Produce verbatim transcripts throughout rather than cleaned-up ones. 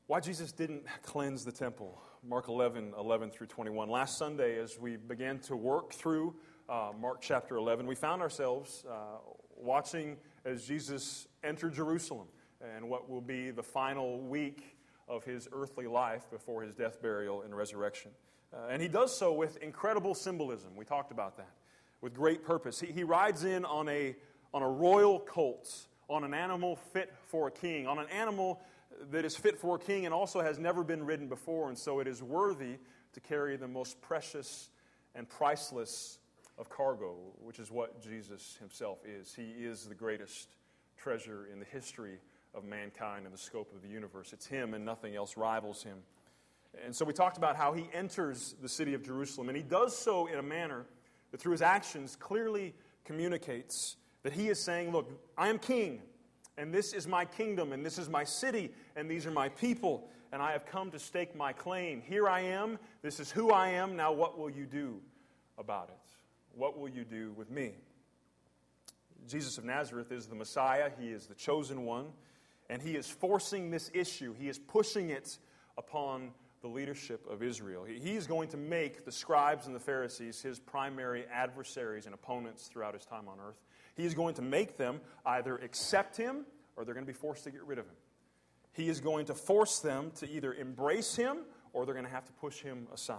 Why Jesus didn't cleanse the temple. Mark eleven, eleven through twenty-one. Last Sunday, as we began to work through uh, Mark chapter eleven, we found ourselves uh, watching as Jesus entered Jerusalem and what will be the final week of his earthly life before his death, burial, and resurrection. Uh, and he does so with incredible symbolism. We talked about that. With great purpose. He, he rides in on a, on a royal colt, on an animal fit for a king, on an animal that is fit for a king and also has never been ridden before, and so it is worthy to carry the most precious and priceless of cargo, which is what Jesus himself is. He is the greatest treasure in the history of mankind and the scope of the universe. It's him and nothing else rivals him. And so we talked about how he enters the city of Jerusalem, and he does so in a manner that through his actions clearly communicates that he is saying, look, I am king. And this is my kingdom, and this is my city, and these are my people, and I have come to stake my claim. Here I am, this is who I am, now what will you do about it? What will you do with me? Jesus of Nazareth is the Messiah, he is the chosen one, and he is forcing this issue, he is pushing it upon the leadership of Israel. He is going to make the scribes and the Pharisees his primary adversaries and opponents throughout his time on earth. He is going to make them either accept him or they're going to be forced to get rid of him. He is going to force them to either embrace him or they're going to have to push him aside.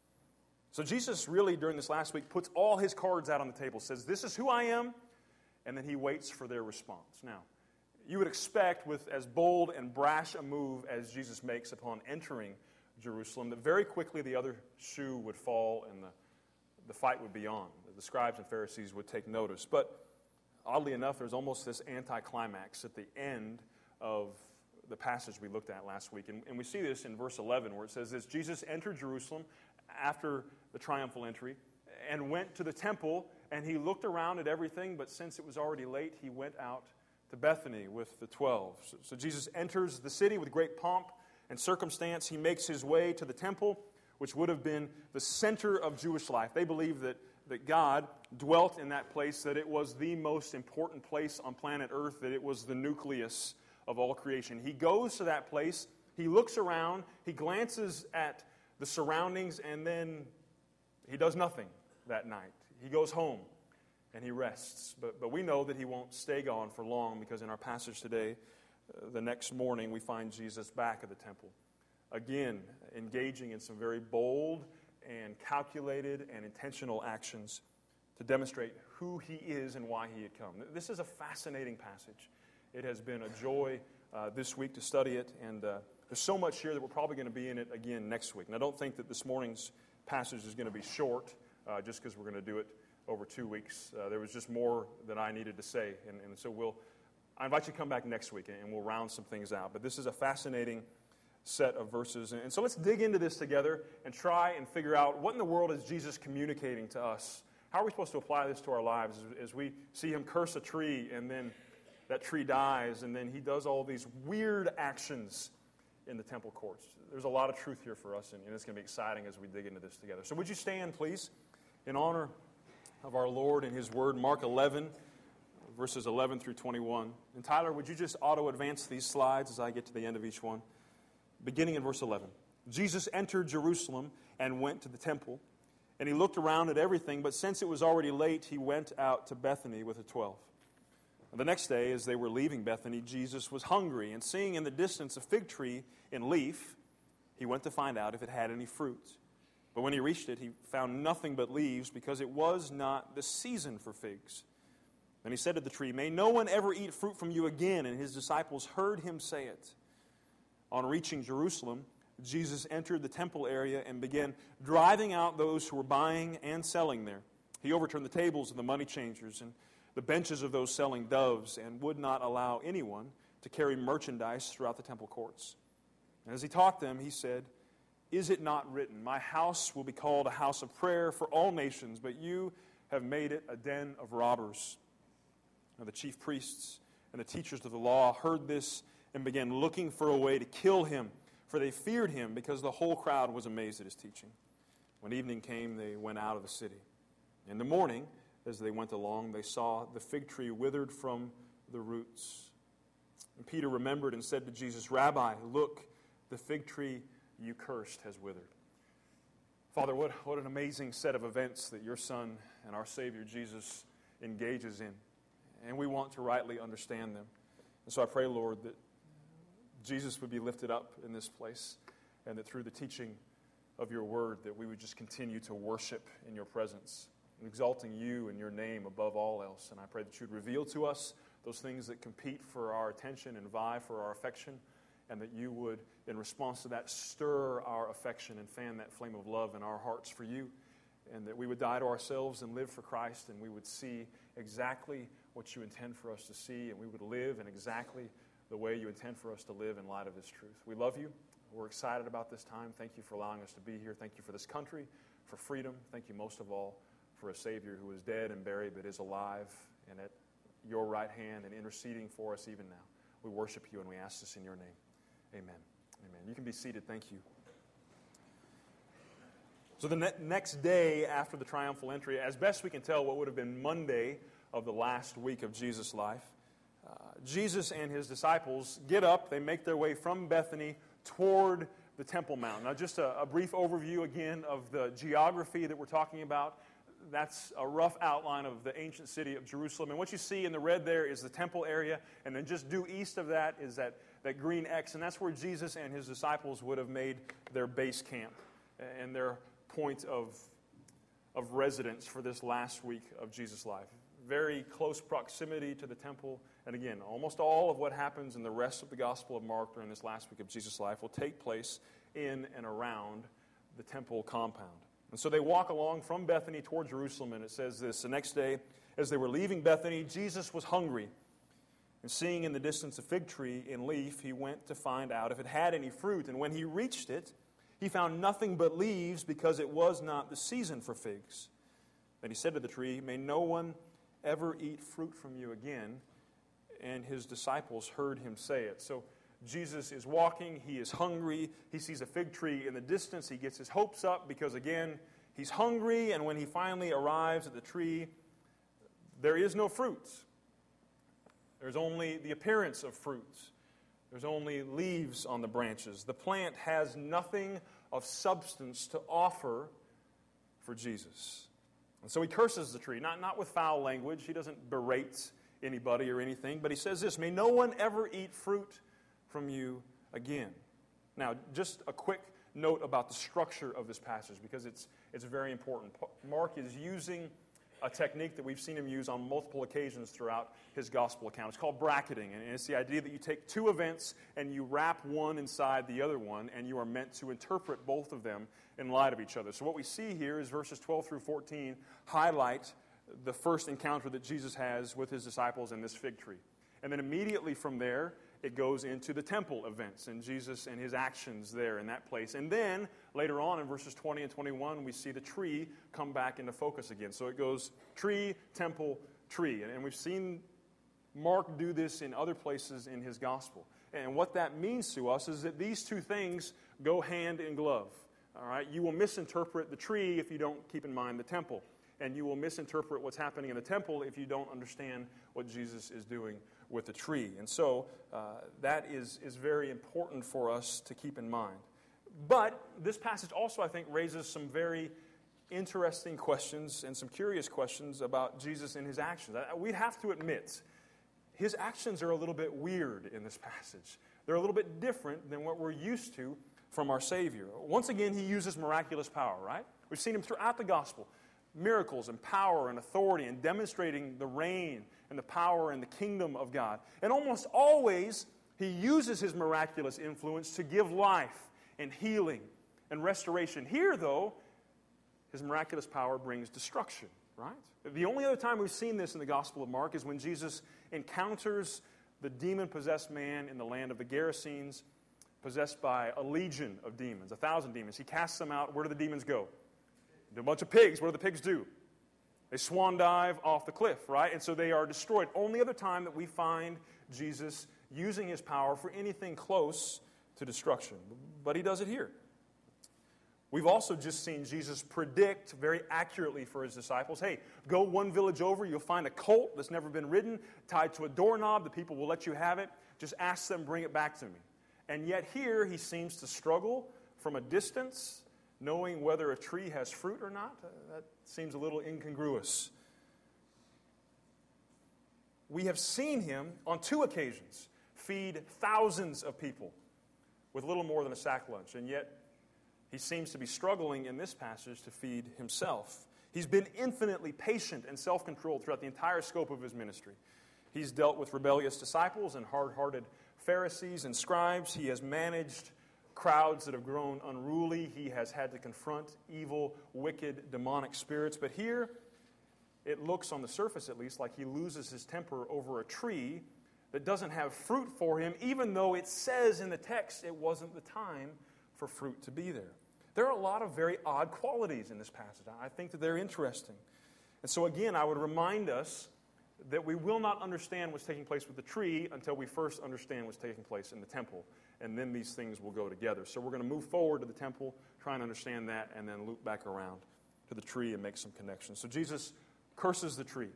So Jesus really, during this last week, puts all his cards out on the table, says, this is who I am, and then he waits for their response. Now, you would expect with as bold and brash a move as Jesus makes upon entering Jerusalem that very quickly the other shoe would fall and the, the fight would be on. The scribes and Pharisees would take notice. But oddly enough, there's almost this anticlimax at the end of the passage we looked at last week. And, and we see this in verse eleven where it says this, Jesus entered Jerusalem after the triumphal entry and went to the temple, and he looked around at everything, but since it was already late, he went out to Bethany with the twelve. So, so Jesus enters the city with great pomp and circumstance. He makes his way to the temple, which would have been the center of Jewish life. They believed that, that God dwelt in that place, that it was the most important place on planet Earth, that it was the nucleus of all creation. He goes to that place, he looks around, he glances at the surroundings, and then he does nothing that night. He goes home and he rests. But, but we know that he won't stay gone for long, because in our passage today, uh, the next morning, we find Jesus back at the temple, again, engaging in some very bold and calculated and intentional actions to demonstrate who he is and why he had come. This is a fascinating passage. It has been a joy uh, this week to study it, and uh, there's so much here that we're probably going to be in it again next week. And I don't think that this morning's passage is going to be short, uh, just because we're going to do it over two weeks. Uh, there was just more that I needed to say, and, and so we'll. I invite you to come back next week, and we'll round some things out. But this is a fascinating set of verses. And so let's dig into this together and try and figure out what in the world is Jesus communicating to us. How are we supposed to apply this to our lives as, as we see him curse a tree, and then that tree dies, and then he does all these weird actions in the temple courts. There's a lot of truth here for us, and, and it's going to be exciting as we dig into this together. So would you stand, please, in honor of our Lord and his word, Mark eleven, verses eleven through twenty-one. And Tyler, would you just auto-advance these slides as I get to the end of each one? Beginning in verse eleven. Jesus entered Jerusalem and went to the temple, and he looked around at everything, but since it was already late, he went out to Bethany with the twelve. The next day, as they were leaving Bethany, Jesus was hungry, and seeing in the distance a fig tree in leaf, he went to find out if it had any fruit. But when he reached it, he found nothing but leaves, because it was not the season for figs. Then he said to the tree, "May no one ever eat fruit from you again." And his disciples heard him say it. On reaching Jerusalem, Jesus entered the temple area and began driving out those who were buying and selling there. He overturned the tables of the money changers and the benches of those selling doves, and would not allow anyone to carry merchandise throughout the temple courts. And as he taught them, he said, "Is it not written, 'My house will be called a house of prayer for all nations,' but you have made it a den of robbers." Now the chief priests and the teachers of the law heard this and began looking for a way to kill him, for they feared him, because the whole crowd was amazed at his teaching. When evening came, they went out of the city. In the morning, as they went along, they saw the fig tree withered from the roots. And Peter remembered and said to Jesus, "Rabbi, look, the fig tree you cursed has withered. Father, what, what an amazing set of events that your Son and our Savior Jesus engages in. And we want to rightly understand them. And so I pray, Lord, that Jesus would be lifted up in this place, and that through the teaching of your word that we would just continue to worship in your presence, exalting you and your name above all else. And I pray that you would reveal to us those things that compete for our attention and vie for our affection, and that you would, in response to that, stir our affection and fan that flame of love in our hearts for you, and that we would die to ourselves and live for Christ, and we would see exactly what you intend for us to see, and we would live in exactly the way you intend for us to live in light of this truth. We love you. We're excited about this time. Thank you for allowing us to be here. Thank you for this country, for freedom. Thank you most of all for a Savior who is dead and buried but is alive and at your right hand and interceding for us even now. We worship you and we ask this in your name. Amen. Amen. You can be seated. Thank you. So the ne- next day after the triumphal entry, as best we can tell, what would have been Monday of the last week of Jesus' life, uh, Jesus and his disciples get up. They make their way from Bethany toward the Temple Mount. Now, just a, a brief overview again of the geography that we're talking about. That's a rough outline of the ancient city of Jerusalem. And what you see in the red there is the temple area. And then just due east of that is that, that green X. And that's where Jesus and his disciples would have made their base camp and their point of, of residence for this last week of Jesus' life. Very close proximity to the temple. And again, almost all of what happens in the rest of the Gospel of Mark during this last week of Jesus' life will take place in and around the temple compound. And so they walk along from Bethany toward Jerusalem, and it says this: the next day, as they were leaving Bethany, Jesus was hungry. And seeing in the distance a fig tree in leaf, he went to find out if it had any fruit. And when he reached it, he found nothing but leaves, because it was not the season for figs. Then he said to the tree, "May no one ever eat fruit from you again." And his disciples heard him say it. So Jesus is walking, he is hungry, he sees a fig tree in the distance, he gets his hopes up because, again, he's hungry, and when he finally arrives at the tree, there is no fruit. There's only the appearance of fruit. There's only leaves on the branches. The plant has nothing of substance to offer for Jesus. And so he curses the tree, not, not with foul language. He doesn't berate anybody or anything, but he says this: "May no one ever eat fruit from you again." Now, just a quick note about the structure of this passage, because it's it's very important. Mark is using a technique that we've seen him use on multiple occasions throughout his gospel account. It's called bracketing, and it's the idea that you take two events and you wrap one inside the other one, and you are meant to interpret both of them in light of each other. So what we see here is verses twelve through fourteen highlight the first encounter that Jesus has with his disciples in this fig tree. And then immediately from there, it goes into the temple events and Jesus and his actions there in that place. And then later on in verses twenty and twenty-one, we see the tree come back into focus again. So it goes tree, temple, tree. And we've seen Mark do this in other places in his gospel. And what that means to us is that these two things go hand in glove. All right? You will misinterpret the tree if you don't keep in mind the temple. And you will misinterpret what's happening in the temple if you don't understand what Jesus is doing with the tree. And so uh, that is, is very important for us to keep in mind. But this passage also, I think, raises some very interesting questions and some curious questions about Jesus and his actions. We have to admit, his actions are a little bit weird in this passage. They're a little bit different than what we're used to from our Savior. Once again, he uses miraculous power, right? We've seen him throughout the gospel. Miracles and power and authority and demonstrating the reign and the power and the kingdom of God. And almost always, he uses his miraculous influence to give life and healing and restoration. Here, though, his miraculous power brings destruction, right? The only other time we've seen this in the Gospel of Mark is when Jesus encounters the demon-possessed man in the land of the Gerasenes, possessed by a legion of demons, a thousand demons. He casts them out. Where do the demons go? A bunch of pigs. What do the pigs do? They swan dive off the cliff, right? And so they are destroyed. Only other time that we find Jesus using his power for anything close to destruction. But he does it here. We've also just seen Jesus predict very accurately for his disciples, hey, go one village over, you'll find a colt that's never been ridden, tied to a doorknob, the people will let you have it. Just ask them, bring it back to me. And yet here he seems to struggle from a distance, knowing whether a tree has fruit or not. Uh, that seems a little incongruous. We have seen him on two occasions feed thousands of people with little more than a sack lunch, and yet he seems to be struggling in this passage to feed himself. He's been infinitely patient and self-controlled throughout the entire scope of his ministry. He's dealt with rebellious disciples and hard-hearted Pharisees and scribes. He has managed crowds that have grown unruly. He has had to confront evil, wicked, demonic spirits. But here, it looks on the surface at least like he loses his temper over a tree that doesn't have fruit for him, even though it says in the text it wasn't the time for fruit to be there. There are a lot of very odd qualities in this passage. I think that they're interesting. And so again, I would remind us that we will not understand what's taking place with the tree until we first understand what's taking place in the temple. And then these things will go together. So we're going to move forward to the temple, try and understand that, and then loop back around to the tree and make some connections. So Jesus curses the tree.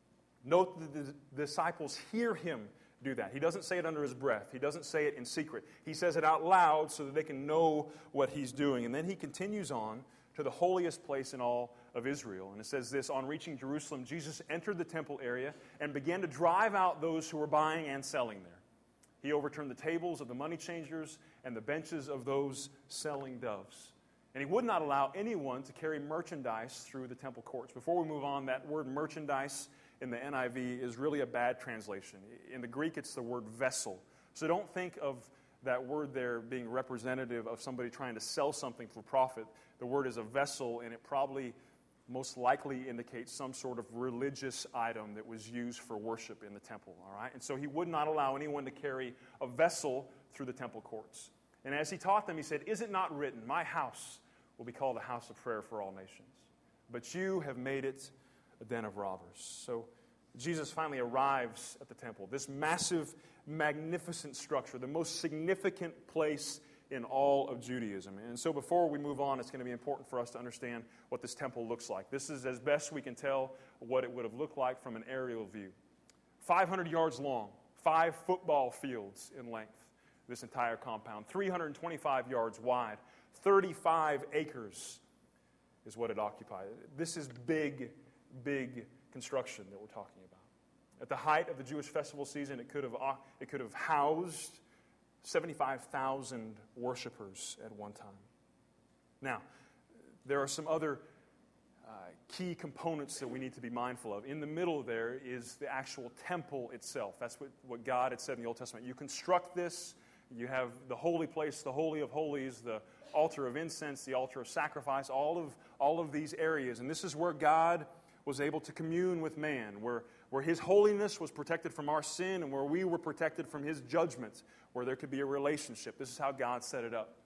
Note that the disciples hear him do that. He doesn't say it under his breath. He doesn't say it in secret. He says it out loud so that they can know what he's doing. And then he continues on to the holiest place in all of Israel. And it says this, on reaching Jerusalem, Jesus entered the temple area and began to drive out those who were buying and selling there. He overturned the tables of the money changers and the benches of those selling doves. And he would not allow anyone to carry merchandise through the temple courts. Before we move on, that word merchandise in the N I V is really a bad translation. In the Greek, it's the word vessel. So don't think of that word there being representative of somebody trying to sell something for profit. The word is a vessel, and it probably most likely indicates some sort of religious item that was used for worship in the temple. All right? And so he would not allow anyone to carry a vessel through the temple courts. And as he taught them, he said, "Is it not written, my house will be called a house of prayer for all nations? But you have made it a den of robbers." So Jesus finally arrives at the temple, this massive, magnificent structure, the most significant place in all of Judaism. And so before we move on, it's going to be important for us to understand what this temple looks like. This is, as best we can tell, what it would have looked like from an aerial view. five hundred yards long, five football fields in length, this entire compound. three hundred twenty-five yards wide, thirty-five acres is what it occupied. This is big, big construction that we're talking about. At the height of the Jewish festival season, it could have, it could have housed seventy-five thousand worshipers at one time. Now, there are some other uh, key components that we need to be mindful of. In the middle there is the actual temple itself. That's what, what God had said in the Old Testament. You construct this, you have the holy place, the Holy of Holies, the altar of incense, the altar of sacrifice, all of, all of these areas. And this is where God was able to commune with man, where, where his holiness was protected from our sin and where we were protected from his judgment, where there could be a relationship. This is how God set it up.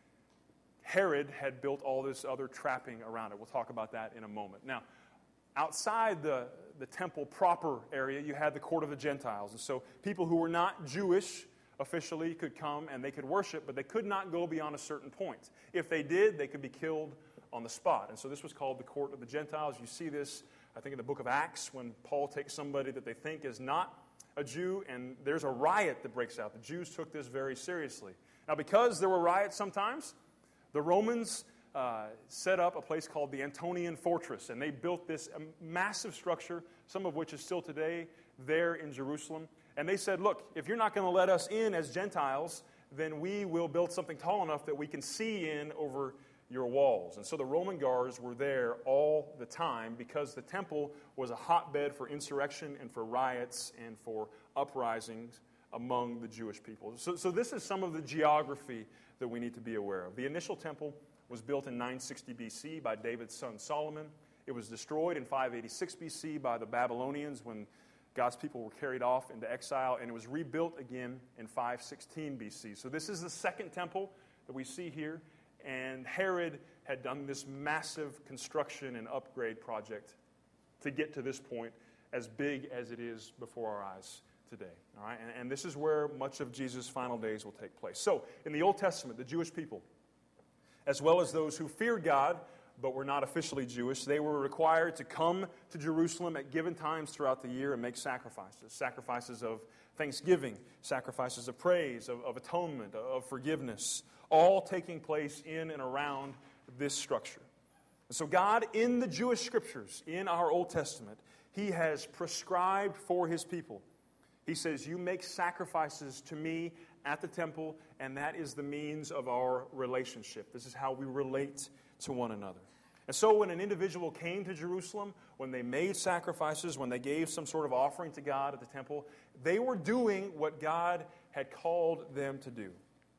Herod had built all this other trapping around it. We'll talk about that in a moment. Now, outside the, the temple proper area, you had the court of the Gentiles. And so people who were not Jewish officially could come and they could worship, but they could not go beyond a certain point. If they did, they could be killed on the spot. And so this was called the court of the Gentiles. You see this, I think, in the book of Acts when Paul takes somebody that they think is not a Jew, and there's a riot that breaks out. The Jews took this very seriously. Now, because there were riots sometimes, the Romans uh, set up a place called the Antonian Fortress, and they built this um, massive structure, some of which is still today there in Jerusalem. And they said, look, if you're not going to let us in as Gentiles, then we will build something tall enough that we can see in over your walls. And so the Roman guards were there all the time because the temple was a hotbed for insurrection and for riots and for uprisings among the Jewish people. So, so this is some of the geography that we need to be aware of. The initial temple was built in nine sixty B C by David's son Solomon. It was destroyed in five eighty-six B C by the Babylonians when God's people were carried off into exile, and it was rebuilt again in five sixteen B C. So this is the second temple that we see here. And Herod had done this massive construction and upgrade project to get to this point, as big as it is before our eyes today. All right? And, and this is where much of Jesus' final days will take place. So, in the Old Testament, the Jewish people, as well as those who feared God but were not officially Jewish. They were required to come to Jerusalem at given times throughout the year and make sacrifices. Sacrifices of thanksgiving, sacrifices of praise, of, of atonement, of forgiveness, all taking place in and around this structure. And so God, in the Jewish scriptures, in our Old Testament, He has prescribed for His people. He says, you make sacrifices to me at the temple, and that is the means of our relationship. This is how we relate to one another. And so when an individual came to Jerusalem, when they made sacrifices, when they gave some sort of offering to God at the temple, they were doing what God had called them to do.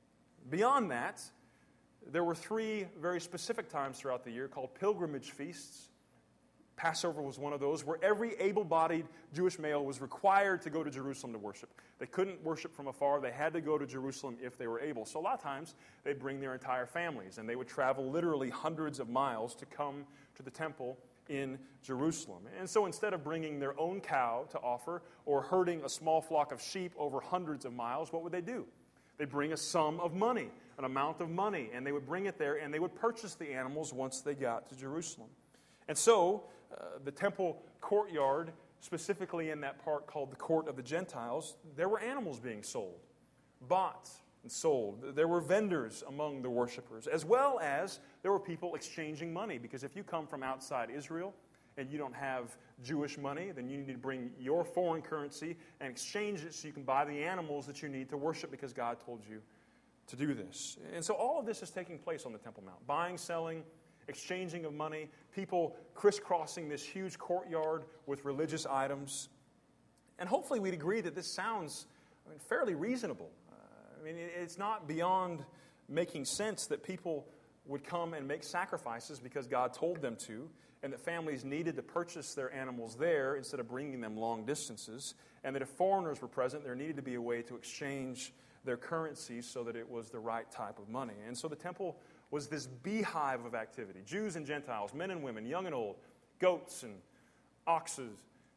Beyond that, there were three very specific times throughout the year called pilgrimage feasts. Passover was one of those where every able-bodied Jewish male was required to go to Jerusalem to worship. They couldn't worship from afar. They had to go to Jerusalem if they were able. So a lot of times, they'd bring their entire families, and they would travel literally hundreds of miles to come to the temple in Jerusalem. And so instead of bringing their own cow to offer or herding a small flock of sheep over hundreds of miles, what would they do? They'd bring a sum of money, an amount of money, and they would bring it there, and they would purchase the animals once they got to Jerusalem. And so, uh, the temple courtyard, specifically in that part called the Court of the Gentiles, there were animals being sold, bought and sold. There were vendors among the worshipers, as well as there were people exchanging money, because if you come from outside Israel and you don't have Jewish money, then you need to bring your foreign currency and exchange it so you can buy the animals that you need to worship because God told you to do this. And so all of this is taking place on the Temple Mount. Buying, selling, exchanging of money, people crisscrossing this huge courtyard with religious items. And hopefully we'd agree that this sounds I mean, fairly reasonable. Uh, I mean, it's not beyond making sense that people would come and make sacrifices because God told them to, and that families needed to purchase their animals there instead of bringing them long distances, and that if foreigners were present, there needed to be a way to exchange their currency so that it was the right type of money. And so the temple was this beehive of activity. Jews and Gentiles, men and women, young and old, goats and oxes,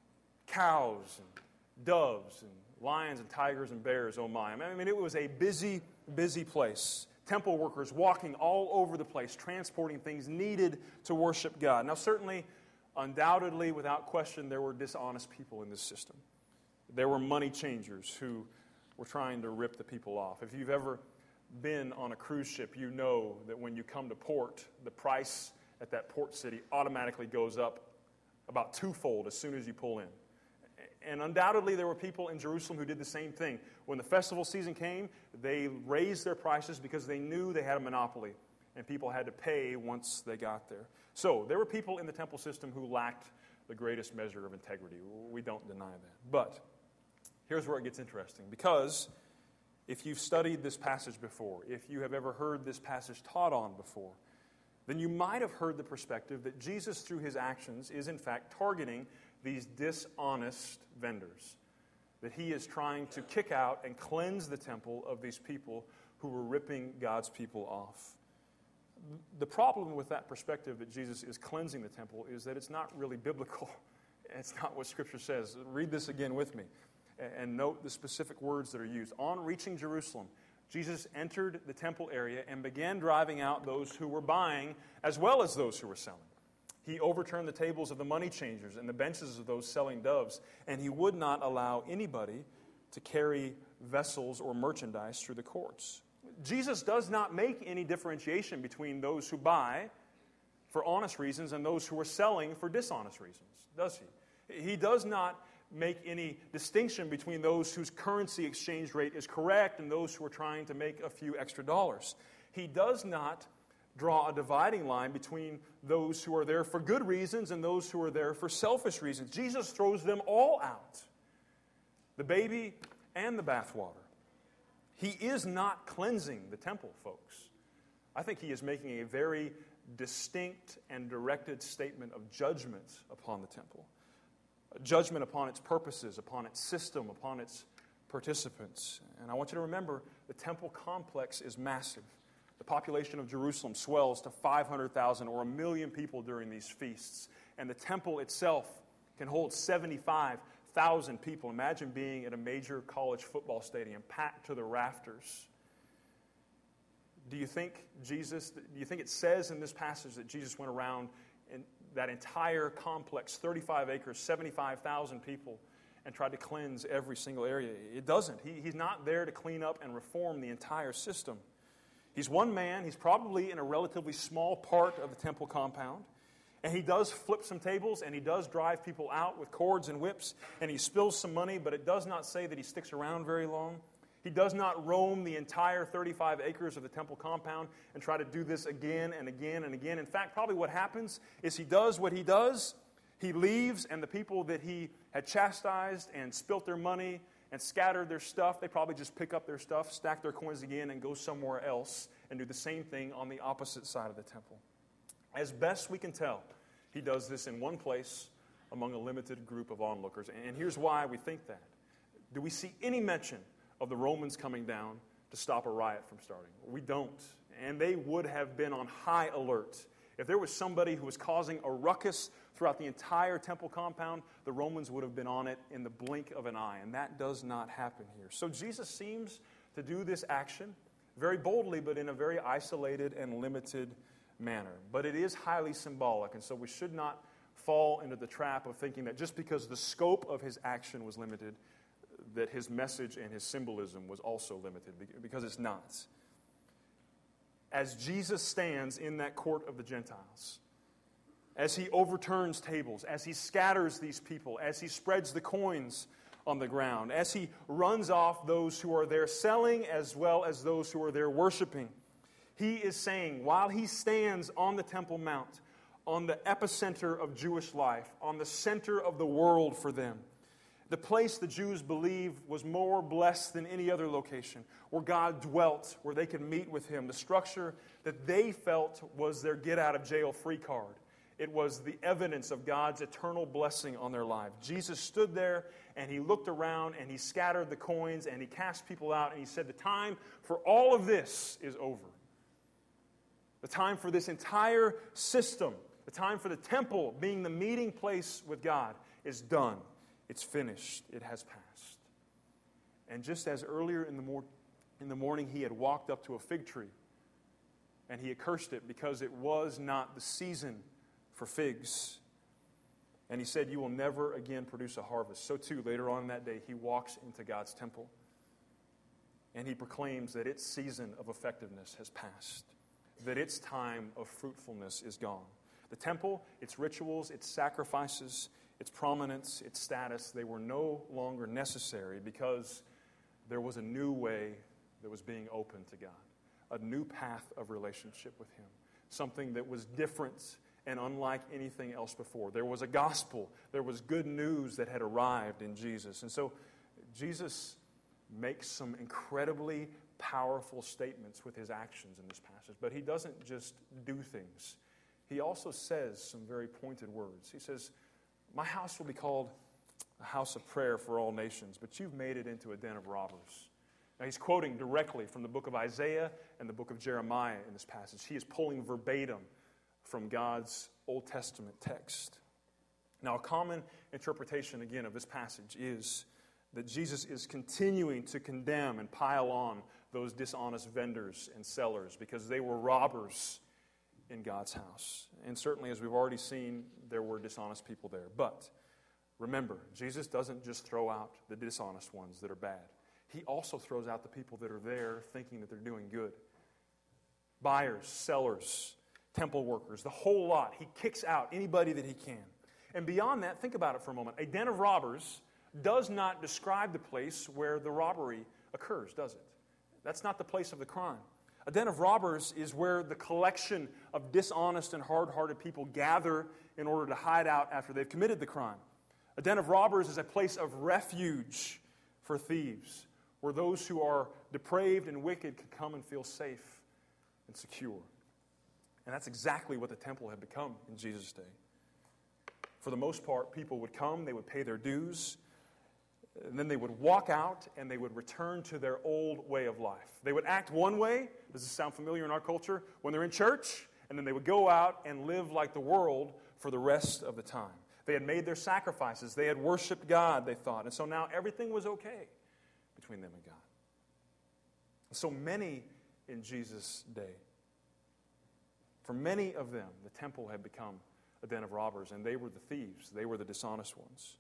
cows and doves and lions and tigers and bears, oh my. I mean, it was a busy, busy place. Temple workers walking all over the place, transporting things needed to worship God. Now, certainly, undoubtedly, without question, there were dishonest people in this system. There were money changers who were trying to rip the people off. If you've ever been on a cruise ship, you know that when you come to port, the price at that port city automatically goes up about twofold as soon as you pull in. And undoubtedly, there were people in Jerusalem who did the same thing. When the festival season came, they raised their prices because they knew they had a monopoly, and people had to pay once they got there. So there were people in the temple system who lacked the greatest measure of integrity. We don't deny that. But here's where it gets interesting, because if you've studied this passage before, if you have ever heard this passage taught on before, then you might have heard the perspective that Jesus, through his actions, is in fact targeting these dishonest vendors, that he is trying to kick out and cleanse the temple of these people who were ripping God's people off. The problem with that perspective that Jesus is cleansing the temple is that it's not really biblical. It's not what Scripture says. Read this again with me and note the specific words that are used. On reaching Jerusalem, Jesus entered the temple area and began driving out those who were buying as well as those who were selling. He overturned the tables of the money changers and the benches of those selling doves, and he would not allow anybody to carry vessels or merchandise through the courts. Jesus does not make any differentiation between those who buy for honest reasons and those who are selling for dishonest reasons, does he? He does not make any distinction between those whose currency exchange rate is correct and those who are trying to make a few extra dollars. He does not draw a dividing line between those who are there for good reasons and those who are there for selfish reasons. Jesus throws them all out, the baby and the bathwater. He is not cleansing the temple, folks. I think he is making a very distinct and directed statement of judgment upon the temple. A judgment upon its purposes, upon its system, upon its participants. And I want you to remember, the temple complex is massive. The population of Jerusalem swells to five hundred thousand or a million people during these feasts. And the temple itself can hold seventy-five thousand people. Imagine being at a major college football stadium, packed to the rafters. Do you think Jesus, do you think it says in this passage that Jesus went around in that entire complex, thirty-five acres, seventy-five thousand people, and tried to cleanse every single area? It doesn't. He, he's not there to clean up and reform the entire system. He's one man. He's probably in a relatively small part of the temple compound. And he does flip some tables, and he does drive people out with cords and whips, and he spills some money, but it does not say that he sticks around very long. He does not roam the entire thirty-five acres of the temple compound and try to do this again and again and again. In fact, probably what happens is he does what he does. He leaves, and the people that he had chastised and spilt their money and scattered their stuff, they probably just pick up their stuff, stack their coins again, and go somewhere else and do the same thing on the opposite side of the temple. As best we can tell, he does this in one place among a limited group of onlookers. And here's why we think that. Do we see any mention of the Romans coming down to stop a riot from starting? We don't. And they would have been on high alert. If there was somebody who was causing a ruckus throughout the entire temple compound, the Romans would have been on it in the blink of an eye. And that does not happen here. So Jesus seems to do this action very boldly, but in a very isolated and limited manner. But it is highly symbolic, and so we should not fall into the trap of thinking that just because the scope of his action was limited, that his message and his symbolism was also limited, because it's not. As Jesus stands in that court of the Gentiles, as he overturns tables, as he scatters these people, as he spreads the coins on the ground, as he runs off those who are there selling as well as those who are there worshiping, he is saying, while he stands on the Temple Mount, on the epicenter of Jewish life, on the center of the world for them, the place the Jews believed was more blessed than any other location, where God dwelt, where they could meet with him, the structure that they felt was their get-out-of-jail-free card. It was the evidence of God's eternal blessing on their life. Jesus stood there, and he looked around, and he scattered the coins, and he cast people out, and he said, the time for all of this is over. The time for this entire system, the time for the temple being the meeting place with God is done. It's finished. It has passed. And just as earlier in the, mor- in the morning he had walked up to a fig tree and he had cursed it because it was not the season for figs, and he said, you will never again produce a harvest. So too, later on in that day, he walks into God's temple and he proclaims that its season of effectiveness has passed, that its time of fruitfulness is gone. The temple, its rituals, its sacrifices, its prominence, its status, they were no longer necessary because there was a new way that was being opened to God, a new path of relationship with him, something that was different and unlike anything else before. There was a gospel. There was good news that had arrived in Jesus. And so Jesus makes some incredibly powerful statements with his actions in this passage, but he doesn't just do things. He also says some very pointed words. He says, my house will be called a house of prayer for all nations, but you've made it into a den of robbers. Now he's quoting directly from the book of Isaiah and the book of Jeremiah in this passage. He is pulling verbatim from God's Old Testament text. Now a common interpretation, again, of this passage is that Jesus is continuing to condemn and pile on those dishonest vendors and sellers because they were robbers in God's house. And certainly, as we've already seen, there were dishonest people there. But remember, Jesus doesn't just throw out the dishonest ones that are bad. He also throws out the people that are there thinking that they're doing good. Buyers, sellers, temple workers, the whole lot. He kicks out anybody that he can. And beyond that, think about it for a moment. A den of robbers does not describe the place where the robbery occurs, does it? That's not the place of the crime. A den of robbers is where the collection of dishonest and hard-hearted people gather in order to hide out after they've committed the crime. A den of robbers is a place of refuge for thieves, where those who are depraved and wicked can come and feel safe and secure. And that's exactly what the temple had become in Jesus' day. For the most part, people would come, they would pay their dues, and then they would walk out and they would return to their old way of life. They would act one way, does this sound familiar in our culture, when they're in church, and then they would go out and live like the world for the rest of the time. They had made their sacrifices. They had worshiped God, they thought. And so now everything was okay between them and God. So many in Jesus' day. For many of them, the temple had become a den of robbers, and they were the thieves. They were the dishonest ones.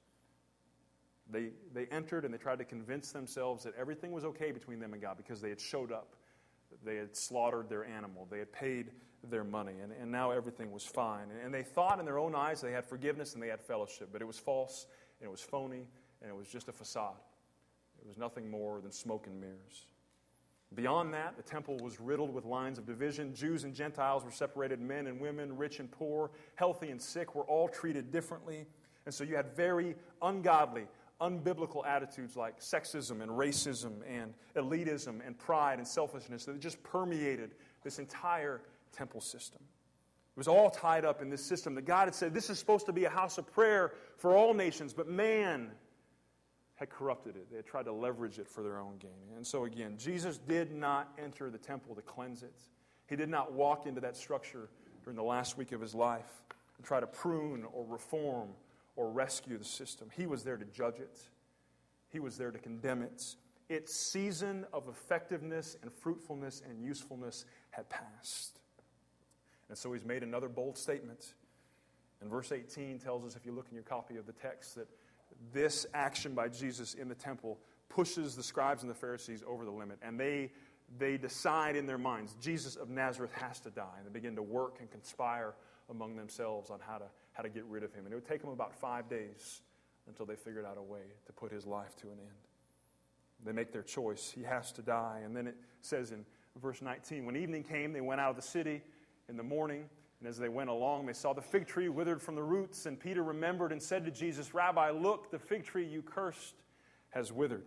They, they entered and they tried to convince themselves that everything was okay between them and God because they had showed up. They had slaughtered their animal. They had paid their money, and, and now everything was fine. And, and they thought in their own eyes they had forgiveness and they had fellowship, but it was false, and it was phony, and it was just a facade. It was nothing more than smoke and mirrors. Beyond that, the temple was riddled with lines of division. Jews and Gentiles were separated. Men and women, rich and poor, healthy and sick were all treated differently. And so you had very ungodly, unbiblical attitudes like sexism and racism and elitism and pride and selfishness that just permeated this entire temple system. It was all tied up in this system that God had said, this is supposed to be a house of prayer for all nations, but man had corrupted it. They had tried to leverage it for their own gain. And so again, Jesus did not enter the temple to cleanse it. He did not walk into that structure during the last week of his life and try to prune or reform or rescue the system. He was there to judge it. He was there to condemn it. Its season of effectiveness and fruitfulness and usefulness had passed. And so he's made another bold statement. And verse eighteen tells us, if you look in your copy of the text, that this action by Jesus in the temple pushes the scribes and the Pharisees over the limit. And they, they decide in their minds, Jesus of Nazareth has to die. And they begin to work and conspire among themselves on how to, how to get rid of him. And it would take them about five days until they figured out a way to put his life to an end. They make their choice. He has to die. And then it says in verse nineteen, when evening came, they went out of the city in the morning. And as they went along, they saw the fig tree withered from the roots. And Peter remembered and said to Jesus, Rabbi, look, the fig tree you cursed has withered.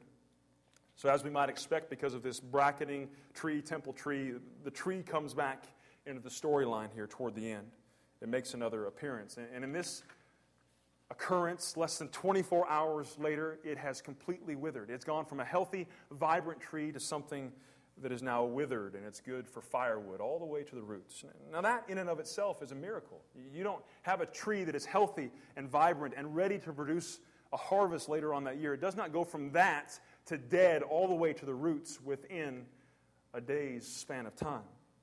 So as we might expect, because of this bracketing tree, temple tree, the tree comes back into the storyline here toward the end. It makes another appearance. And in this occurrence, less than twenty-four hours later, it has completely withered. It's gone from a healthy, vibrant tree to something that is now withered, and it's good for firewood all the way to the roots. Now that in and of itself is a miracle. You don't have a tree that is healthy and vibrant and ready to produce a harvest later on that year. It does not go from that to dead all the way to the roots within a day's span of time.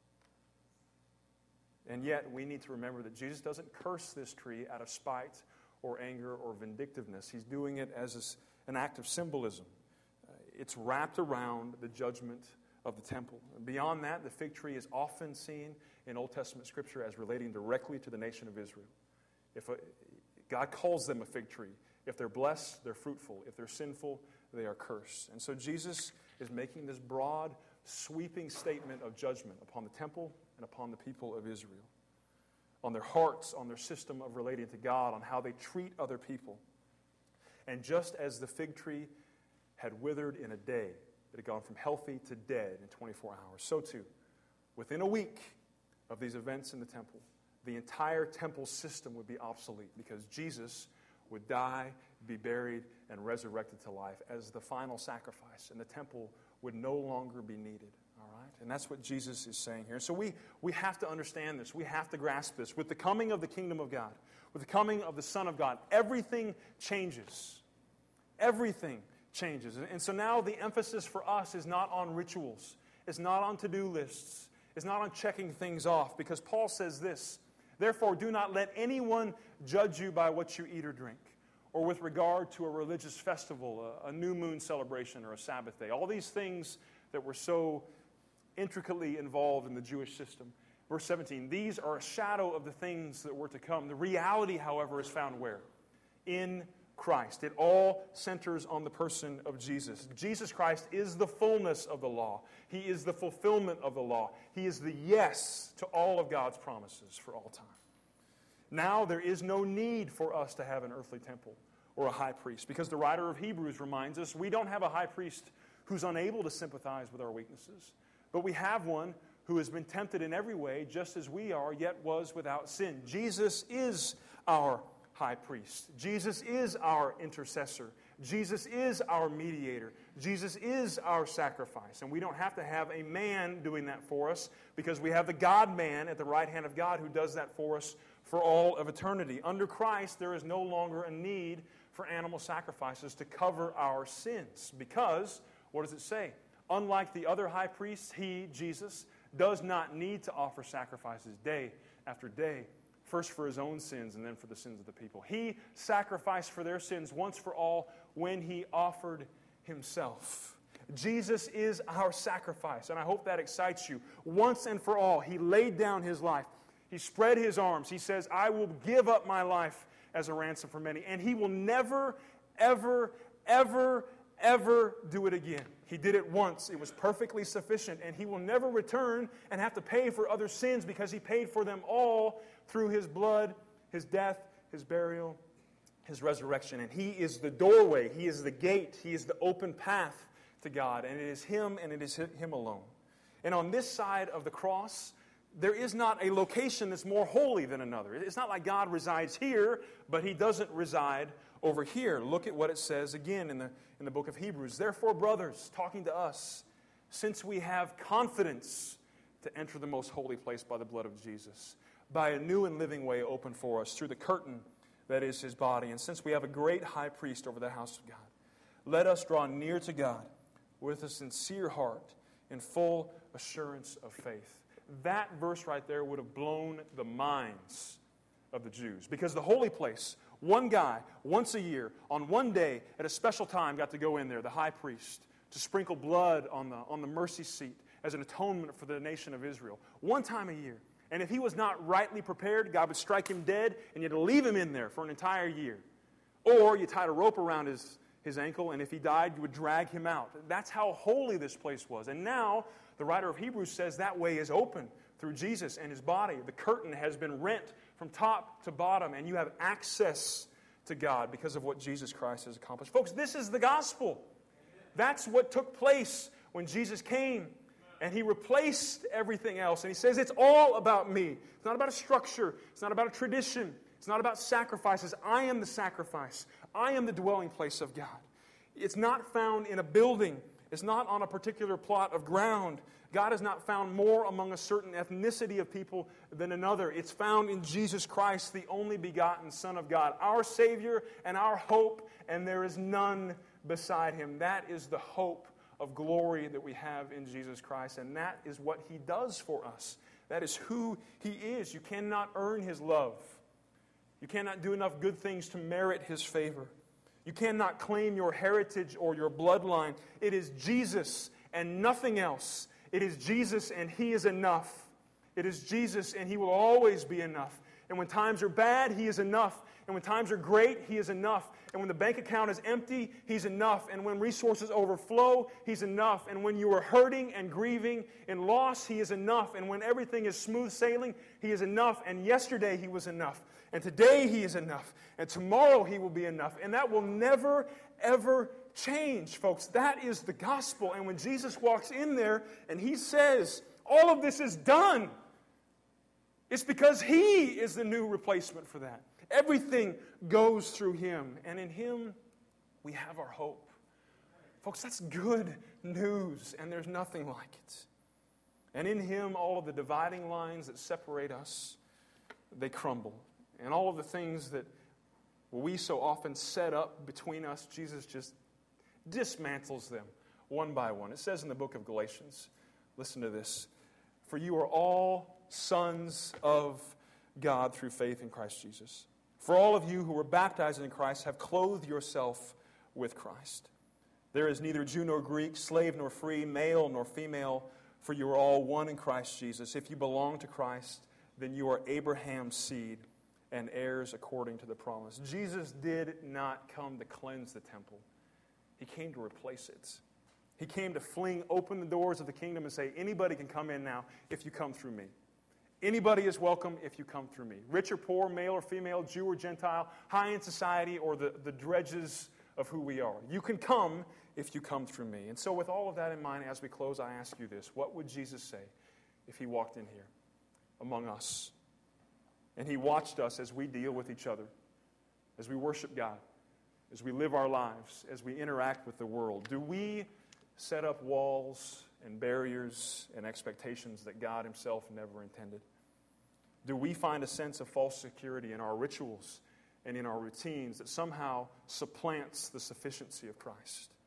And yet we need to remember that Jesus doesn't curse this tree out of spite or anger or vindictiveness. He's doing it as an act of symbolism. Uh, it's wrapped around the judgment of the temple. Beyond that, the fig tree is often seen in Old Testament Scripture as relating directly to the nation of Israel. If a, God calls them a fig tree. If they're blessed, they're fruitful. If they're sinful, they are cursed. And so Jesus is making this broad, sweeping statement of judgment upon the temple and upon the people of Israel, on their hearts, on their system of relating to God, on how they treat other people. And just as the fig tree had withered in a day, it had gone from healthy to dead in twenty-four hours. So too, within a week of these events in the temple, the entire temple system would be obsolete because Jesus would die, be buried, and resurrected to life as the final sacrifice, and the temple would no longer be needed. All right? And that's what Jesus is saying here. So we, we have to understand this. We have to grasp this. With the coming of the kingdom of God, with the coming of the Son of God, everything changes. Everything changes. And so now the emphasis for us is not on rituals. It's not on to-do lists. It's not on checking things off. Because Paul says this, therefore do not let anyone judge you by what you eat or drink, or with regard to a religious festival, a, a new moon celebration, or a Sabbath day. All these things that were so intricately involved in the Jewish system. Verse seventeen, these are a shadow of the things that were to come. The reality, however, is found where? In Christ. It all centers on the person of Jesus. Jesus Christ is the fullness of the law. He is the fulfillment of the law. He is the yes to all of God's promises for all time. Now there is no need for us to have an earthly temple or a high priest, because the writer of Hebrews reminds us we don't have a high priest who's unable to sympathize with our weaknesses, but we have one who has been tempted in every way just as we are, yet was without sin. Jesus is our high priest. Jesus is our intercessor. Jesus is our mediator. Jesus is our sacrifice. And we don't have to have a man doing that for us, because we have the God-man at the right hand of God who does that for us for all of eternity. Under Christ, there is no longer a need for animal sacrifices to cover our sins, because, what does it say? Unlike the other high priests, he, Jesus, does not need to offer sacrifices day after day, first for his own sins and then for the sins of the people. He sacrificed for their sins once for all when he offered himself. Jesus is our sacrifice, and I hope that excites you. Once and for all, he laid down his life. He spread his arms. He says, I will give up my life as a ransom for many. And he will never, ever, ever, ever do it again. He did it once. It was perfectly sufficient. And he will never return and have to pay for other sins because he paid for them all through his blood, his death, his burial, his resurrection. And he is the doorway. He is the gate. He is the open path to God. And it is him and it is him alone. And on this side of the cross, there is not a location that's more holy than another. It's not like God resides here, but he doesn't reside over here. Look at what it says again in the, in the book of Hebrews. Therefore, brothers, talking to us, since we have confidence to enter the most holy place by the blood of Jesus, by a new and living way open for us through the curtain that is his body, and since we have a great high priest over the house of God, let us draw near to God with a sincere heart in full assurance of faith. That verse right there would have blown the minds of the Jews. Because the holy place, one guy, once a year, on one day, at a special time, got to go in there, the high priest, to sprinkle blood on the, on the mercy seat as an atonement for the nation of Israel. One time a year. And if he was not rightly prepared, God would strike him dead, and you had to leave him in there for an entire year. Or you tied a rope around his, his ankle, and if he died, you would drag him out. That's how holy this place was. And now, the writer of Hebrews says that way is open through Jesus and his body. The curtain has been rent from top to bottom, and you have access to God because of what Jesus Christ has accomplished. Folks, this is the gospel. That's what took place when Jesus came, and he replaced everything else. And he says, it's all about me. It's not about a structure. It's not about a tradition. It's not about sacrifices. I am the sacrifice. I am the dwelling place of God. It's not found in a building. It's not on a particular plot of ground. God is not found more among a certain ethnicity of people than another. It's found in Jesus Christ, the only begotten Son of God, our Savior and our hope, and there is none beside him. That is the hope of glory that we have in Jesus Christ, and that is what he does for us. That is who he is. You cannot earn his love. You cannot do enough good things to merit his favor. You cannot claim your heritage or your bloodline. It is Jesus and nothing else. It is Jesus and he is enough. It is Jesus and he will always be enough. And when times are bad, he is enough. And when times are great, he is enough. And when the bank account is empty, he's enough. And when resources overflow, he's enough. And when you are hurting and grieving in loss, he is enough. And when everything is smooth sailing, he is enough. And yesterday he was enough. And today he is enough. And tomorrow he will be enough. And that will never, ever change, folks. That is the gospel. And when Jesus walks in there and he says, all of this is done, it's because he is the new replacement for that. Everything goes through him. And in him, we have our hope. Folks, that's good news. And there's nothing like it. And in him, all of the dividing lines that separate us, they crumble. And all of the things that we so often set up between us, Jesus just dismantles them one by one. It says in the book of Galatians, listen to this, for you are all sons of God through faith in Christ Jesus. For all of you who were baptized in Christ have clothed yourself with Christ. There is neither Jew nor Greek, slave nor free, male nor female, for you are all one in Christ Jesus. If you belong to Christ, then you are Abraham's seed and heirs according to the promise. Jesus did not come to cleanse the temple. He came to replace it. He came to fling open the doors of the kingdom and say, anybody can come in now if you come through me. Anybody is welcome if you come through me. Rich or poor, male or female, Jew or Gentile, high in society or the, the dredges of who we are. You can come if you come through me. And so with all of that in mind, as we close, I ask you this. What would Jesus say if he walked in here among us? And he watched us as we deal with each other, as we worship God, as we live our lives, as we interact with the world. Do we set up walls and barriers and expectations that God himself never intended? Do we find a sense of false security in our rituals and in our routines that somehow supplants the sufficiency of Christ?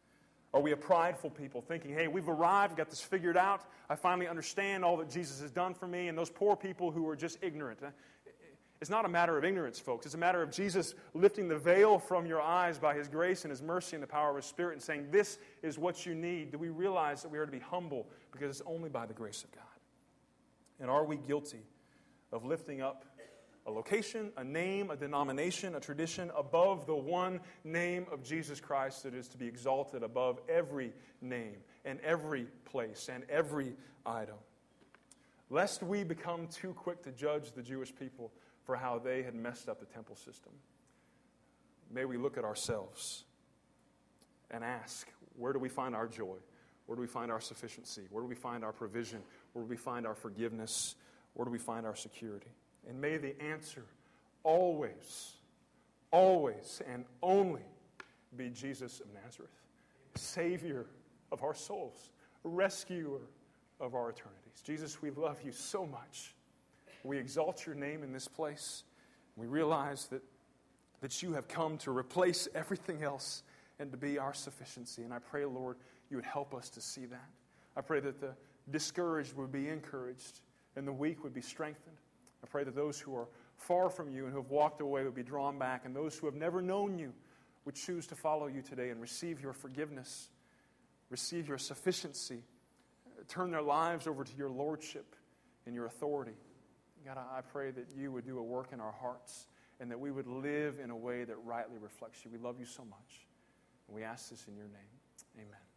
Are we a prideful people thinking, hey, we've arrived, got this figured out, I finally understand all that Jesus has done for me, and those poor people who are just ignorant? It's not a matter of ignorance, folks. It's a matter of Jesus lifting the veil from your eyes by His grace and His mercy and the power of His Spirit and saying, this is what you need. Do we realize that we are to be humble because it's only by the grace of God? And are we guilty of lifting up a location, a name, a denomination, a tradition above the one name of Jesus Christ that is to be exalted above every name and every place and every item? Lest we become too quick to judge the Jewish people for how they had messed up the temple system, may we look at ourselves and ask, where do we find our joy? Where do we find our sufficiency? Where do we find our provision? Where do we find our forgiveness? Where do we find our security? And may the answer always, always, and only be Jesus of Nazareth, Savior of our souls, rescuer of our eternities. Jesus, we love you so much. We exalt your name in this place. We realize that, that you have come to replace everything else and to be our sufficiency. And I pray, Lord, you would help us to see that. I pray that the discouraged would be encouraged and the weak would be strengthened. I pray that those who are far from you and who have walked away would be drawn back, and those who have never known you would choose to follow you today and receive your forgiveness, receive your sufficiency, turn their lives over to your lordship and your authority. God, I pray that you would do a work in our hearts and that we would live in a way that rightly reflects you. We love you so much. And we ask this in your name. Amen.